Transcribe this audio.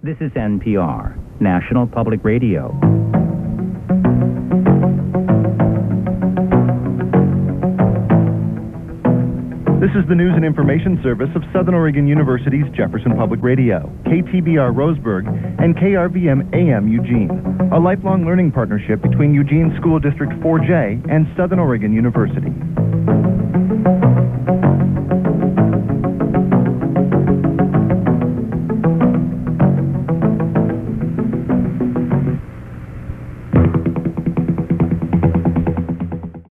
This is NPR, National Public Radio. This is the news and information service of Southern Oregon University's Jefferson Public Radio, KTBR Roseburg, and KRVM AM Eugene, a lifelong learning partnership between Eugene School District 4J and Southern Oregon University.